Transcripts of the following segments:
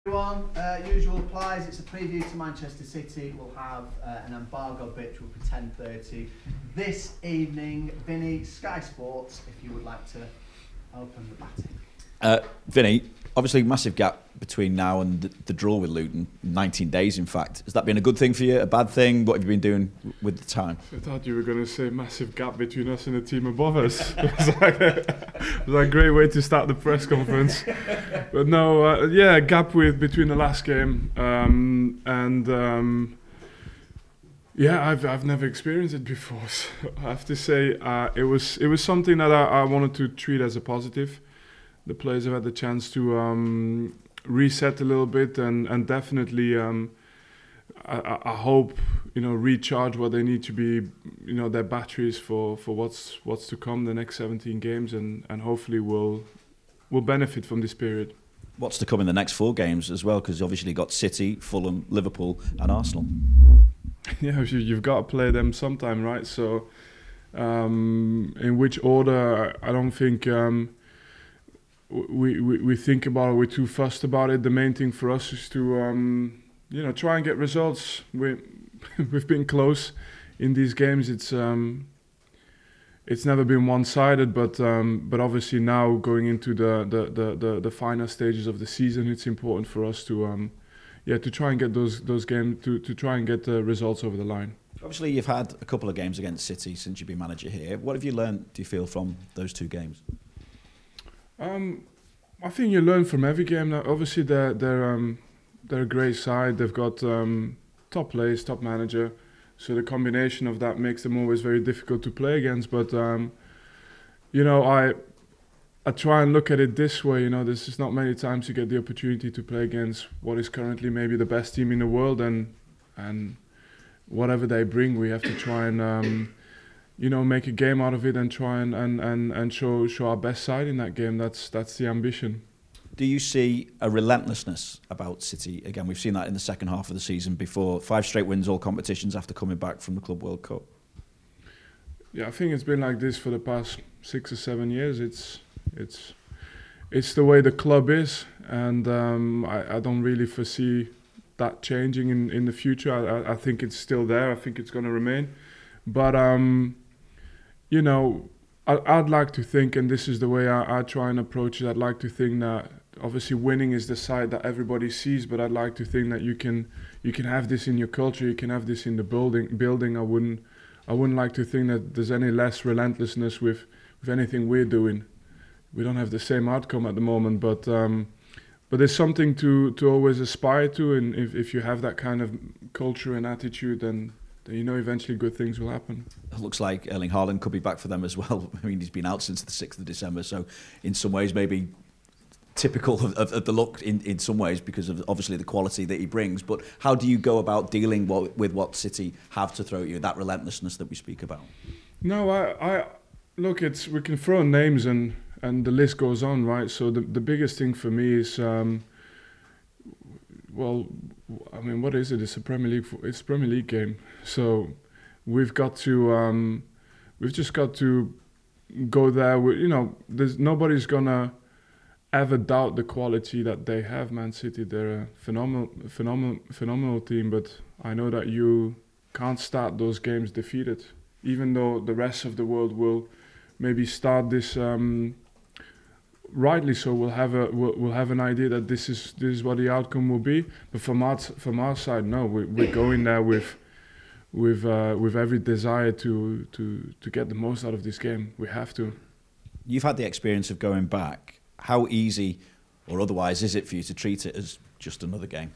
Everyone, usual applies. It's a preview to Manchester City. We'll have an embargo bit, which will be 10:30 this evening. Vinny, Sky Sports, if you would like to open the batting. Vinny, obviously massive gap between now and the draw with Luton, 19 days in fact. Has that been a good thing for you, a bad thing? What have you been doing with the time? I thought you were going to say massive gap between us and the team above us. It was like a great way to start the press conference. But no, gap between the last game I've never experienced it before. So I have to say it was something that I wanted to treat as a positive. The players have had the chance to reset a little bit and definitely I hope recharge what they need to be, their batteries for what's to come the next 17 games and hopefully will benefit from this period. What's to come in the next 4 games as well, because obviously you've got City, Fulham, Liverpool and Arsenal. Yeah, you've got to play them sometime, right? So in which order, I don't think we think about it, we're too fussed about it. The main thing for us is to try and get results. We've been close in these games. It's never been one-sided, but obviously now going into the final stages of the season, it's important for us to try and get those games to try and get the results over the line. Obviously, you've had a couple of games against City since you've been manager here. What have you learned, do you feel, from those 2 games? I think you learn from every game. Now, obviously, they're a great side. They've got top players, top manager. So the combination of that makes them always very difficult to play against. But I try and look at it this way. This is not many times you get the opportunity to play against what is currently maybe the best team in the world, and whatever they bring, we have to try and make a game out of it and try and show our best side in that game. That's the ambition. Do you see a relentlessness about City? Again, we've seen that in the second half of the season before. 5 straight wins, all competitions after coming back from the Club World Cup. Yeah, I think it's been like this for the past 6 or 7 years. It's the way the club is, and I don't really foresee that changing in the future. I think it's still there. I think it's going to remain. But I'd like to think, and this is the way I try and approach it, I'd like to think that obviously winning is the side that everybody sees, but I'd like to think that you can have this in your culture, you can have this in the building. I wouldn't like to think that there's any less relentlessness with anything we're doing. We don't have the same outcome at the moment, but there's something to always aspire to, and if you have that kind of culture and attitude, then eventually good things will happen. It looks like Erling Haaland could be back for them as well. I mean, he's been out since the 6th of December, so in some ways maybe typical of the look in some ways because of obviously the quality that he brings. But how do you go about dealing with what City have to throw at you, that relentlessness that we speak about? No, I look, we can throw names and the list goes on, right? So the biggest thing for me is, what is it? It's a Premier League game. So we've just got to go there. There's nobody's gonna ever doubt the quality that they have. Man City, they're a phenomenal team. But I know that you can't start those games defeated, even though the rest of the world will maybe start this. Rightly so, we'll have an idea that this is what the outcome will be. But from our side, no, we're going there with every desire to get the most out of this game. We have to. You've had the experience of going back. How easy or otherwise is it for you to treat it as just another game?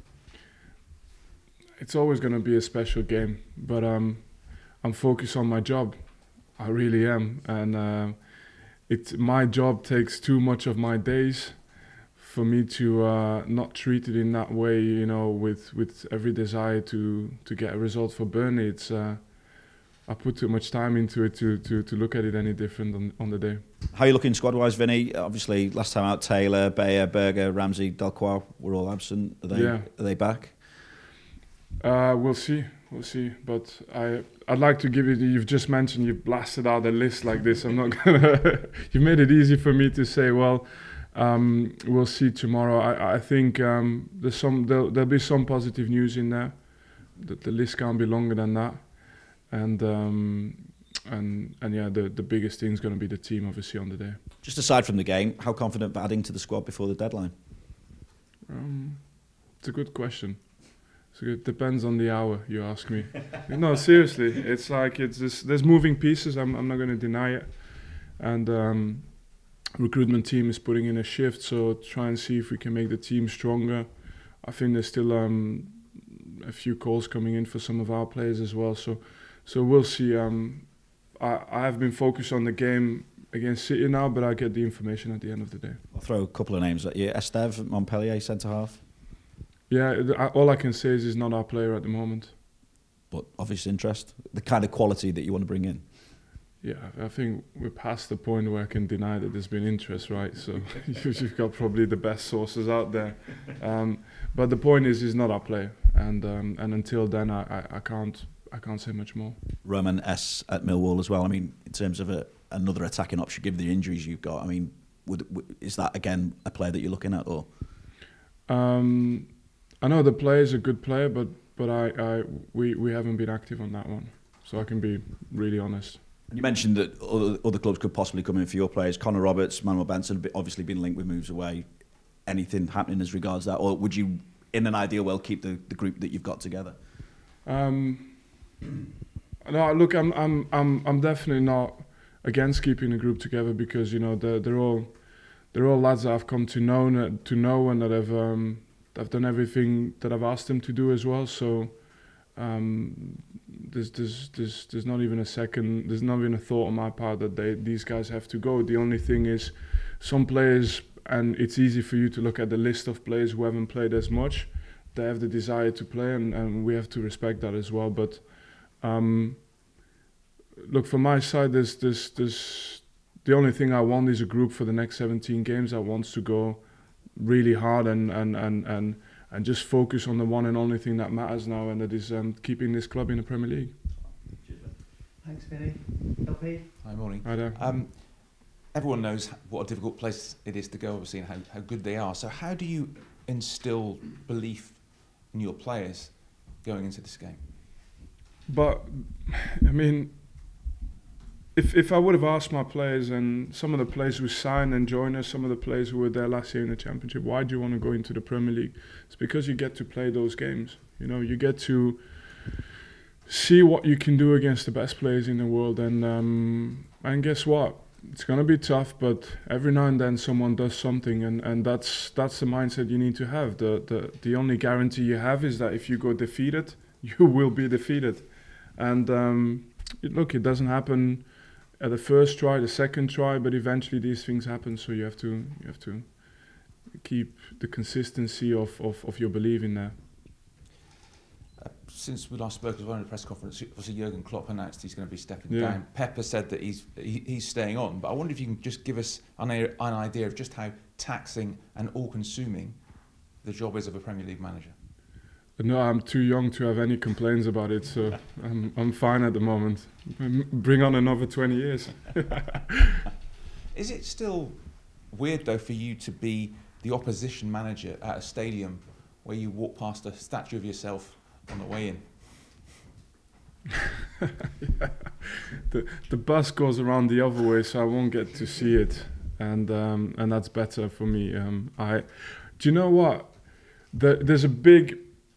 It's always going to be a special game, but I'm focused on my job. I really am, and my job takes too much of my days for me to not treat it in that way. With every desire to get a result for Burnley. I put too much time into it to look at it any different on the day. How are you looking squad-wise, Vinny? Obviously, last time out, Taylor, Bayer, Berger, Ramsey, Delcroix were all absent. Are they back? We'll see. But I'd like to give you. You've just mentioned you blasted out a list like this. I'm not gonna. You made it easy for me to say. Well, We'll see tomorrow. I think there'll be some positive news in there. The list can't be longer than that, and yeah, the biggest thing is going to be the team, obviously, on the day. Just aside from the game, how confident of adding to the squad before the deadline? It's a good question. So it depends on the hour, you ask me. No, seriously, it's like there's moving pieces. I'm not going to deny it, and recruitment team is putting in a shift, so try and see if we can make the team stronger. I think there's still a few calls coming in for some of our players as well. So we'll see. I have been focused on the game against City now, but I get the information at the end of the day. I'll throw a couple of names at you. Esteve, Montpellier, centre half. Yeah, all I can say is he's not our player at the moment. But obvious interest, the kind of quality that you want to bring in. Yeah, I think we're past the point where I can deny that there's been interest, right? So you've got probably the best sources out there. But the point is, he's not our player, and until then, I can't say much more. Roman S at Millwall as well. I mean, in terms of another attacking option, given the injuries you've got, I mean, is that again a player that you're looking at, or? I know the player is a good player, but we haven't been active on that one, so I can be really honest. You mentioned that other clubs could possibly come in for your players. Connor Roberts, Manuel Benson, obviously been linked with moves away. Anything happening as regards that, or would you, in an ideal world, keep the group that you've got together? No, look, I'm definitely not against keeping the group together, because they're all lads that I've come to know and that I've done everything that I've asked them to do as well. So there's not even a second, there's not even a thought on my part that these guys have to go. The only thing is, some players, and it's easy for you to look at the list of players who haven't played as much, they have the desire to play, and we have to respect that as well. But look, from my side, there's the only thing I want is a group for the next 17 games that wants to go really hard and just focus on the one and only thing that matters now, and that is keeping this club in the Premier League. Thanks, Vinny. LP? Hi, morning. Hi there. Everyone knows what a difficult place it is to go, obviously, and how good they are. So how do you instill belief in your players going into this game? But, I mean, if I would have asked my players, and some of the players who signed and joined us, some of the players who were there last year in the Championship, why do you want to go into the Premier League? It's because you get to play those games. You get to see what you can do against the best players in the world, and guess what? It's gonna be tough, but every now and then someone does something, and that's the mindset you need to have. The only guarantee you have is that if you go defeated, you will be defeated, and look, it doesn't happen at the first try, the second try, but eventually these things happen. So you have to keep the consistency of your belief in there. Since we last spoke, as well in the press conference, obviously Jurgen Klopp announced he's going to be stepping Yeah. down. Pep has said that he's staying on, but I wonder if you can just give us an idea of just how taxing and all-consuming the job is of a Premier League manager. No, I'm too young to have any complaints about it, so I'm fine at the moment. Bring on another 20 years. Is it still weird, though, for you to be the opposition manager at a stadium where you walk past a statue of yourself on the way in? Yeah. The bus goes around the other way, so I won't get to see it, and that's better for me. Do you know what? There's a big.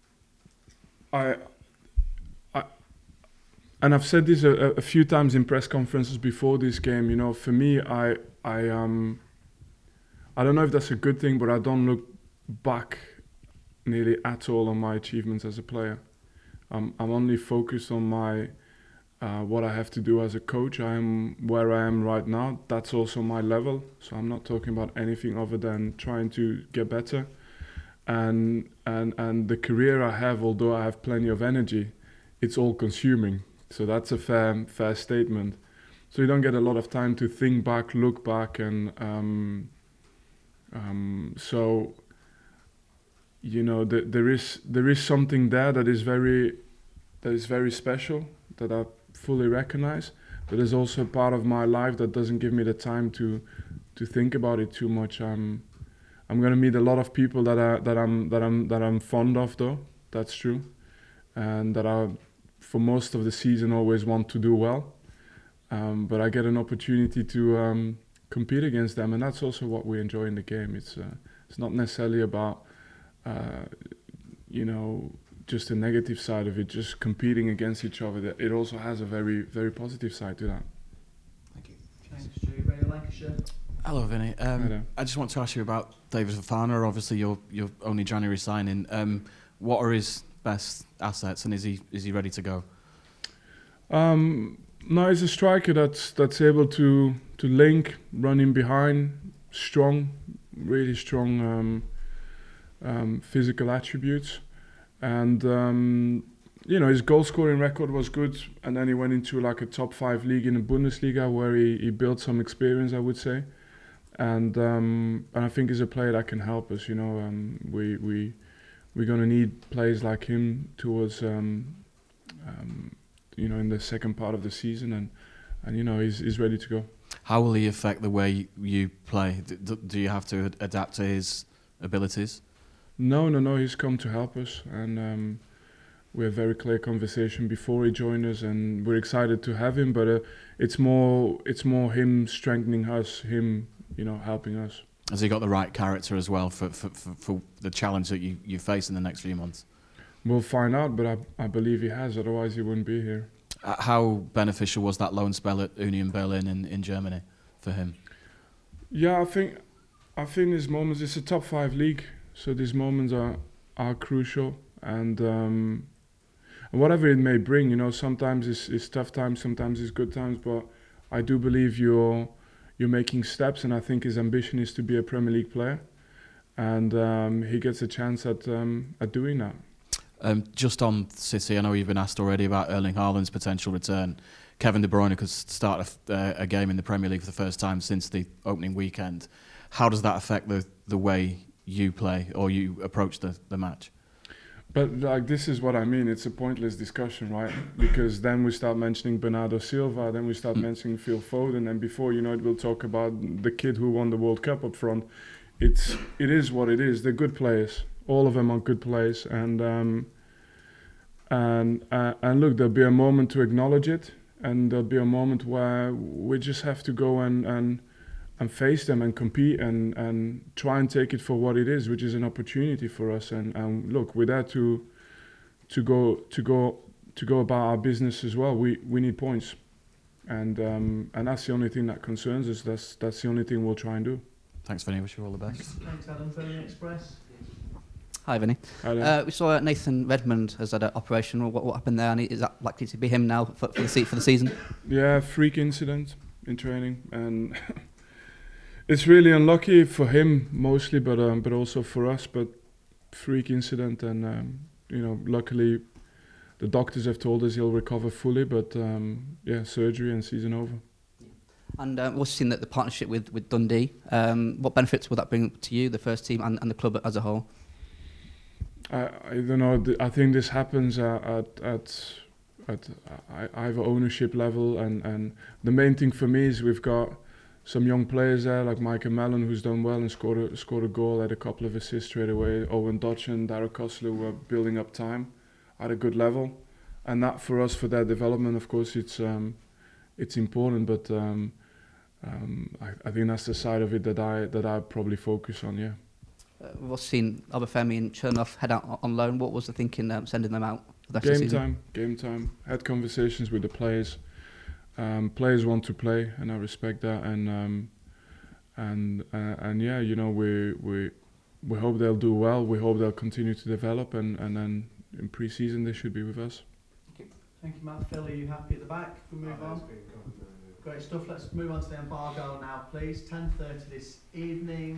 And I've said this a few times in press conferences before this game. For me, I don't know if that's a good thing, but I don't look back nearly at all on my achievements as a player. I'm only focused on my what I have to do as a coach. I am where I am right now. That's also my level. So I'm not talking about anything other than trying to get better. And the career I have, although I have plenty of energy, it's all consuming. So that's a fair statement. So you don't get a lot of time to think back, look back, and so there is something there that is very special, that I fully recognize. But there's also a part of my life that doesn't give me the time to think about it too much. I'm gonna meet a lot of people that I'm fond of, though. That's true, and that I, for most of the season, always want to do well. But I get an opportunity to compete against them, and that's also what we enjoy in the game. It's not necessarily about just the negative side of it, just competing against each other. It also has a very, very positive side to that. Thank you. Thanks, Stu. Radio Lancashire. Hello, Vinny. I just want to ask you about David Fofana. Obviously, your only January signing. What are his best assets, and is he ready to go? No, he's a striker that's able to link, run in behind, strong, really strong physical attributes, and his goal scoring record was good, and then he went into like a top 5 league in the Bundesliga where he built some experience, I would say, and I think he's a player that can help us. We're gonna need players like him towards in the second part of the season, and he's ready to go. How will he affect the way you play? Do you have to adapt to his abilities? No, he's come to help us, and we had very clear conversation before he joined us, and we're excited to have him, but it's more him strengthening us, him helping us. Has he got the right character as well for the challenge that you face in the next few months? We'll find out, but I believe he has, otherwise he wouldn't be here. How beneficial was that loan spell at Union Berlin in Germany for him? Yeah, I think these moments, it's a top 5 league, so these moments are crucial, and whatever it may bring, sometimes it's tough times, sometimes it's good times, but I do believe you're making steps, and I think his ambition is to be a Premier League player, and he gets a chance at doing that. Just on City, I know you've been asked already about Erling Haaland's potential return. Kevin De Bruyne could start a game in the Premier League for the first time since the opening weekend. How does that affect the way you play or you approach the match? But this is what I mean. It's a pointless discussion, right? Because then we start mentioning Bernardo Silva, then we start mentioning Phil Foden, and before you know it, we'll talk about the kid who won the World Cup up front. It is what it is. They're good players. All of them are good players, and look, there'll be a moment to acknowledge it, and there'll be a moment where we just have to go and face them and compete and try and take it for what it is, which is an opportunity for us. And look, we're there to go about our business as well. We need points, and that's the only thing that concerns us. That's the only thing we'll try and do. Thanks, Vinny. Wish you all the best. Thanks, Adam. Birmingham Express. Hi, Vinny. Hi, we saw Nathan Redmond has had an operation. What happened there? And is that likely to be him now for the season? Yeah, freak incident in training, and it's really unlucky for him mostly, but also for us. But freak incident, and luckily the doctors have told us he'll recover fully. But surgery and season over. And we've also seen that the partnership with Dundee. What benefits will that bring to you, the first team, and the club as a whole? I don't know. I think this happens at either ownership level, and the main thing for me is we've got some young players there like Michael Mellon, who's done well and scored a goal, had a couple of assists straight away. Owen Dodge and Darragh Coslow were building up time at a good level, and that for us, for their development, of course, it's important. But I think that's the side of it that I probably focus on. Yeah. We've also seen Obafemi and Chernoff head out on loan. What was the thinking sending them out for the rest of the season? Game time. Had conversations with the players. Players want to play, and I respect that. And we hope they'll do well. We hope they'll continue to develop, and then in pre-season they should be with us. Thank you, Matt. Phil, are you happy at the back? If we move on. Great stuff. Let's move on to the embargo now, please. 10:30 this evening.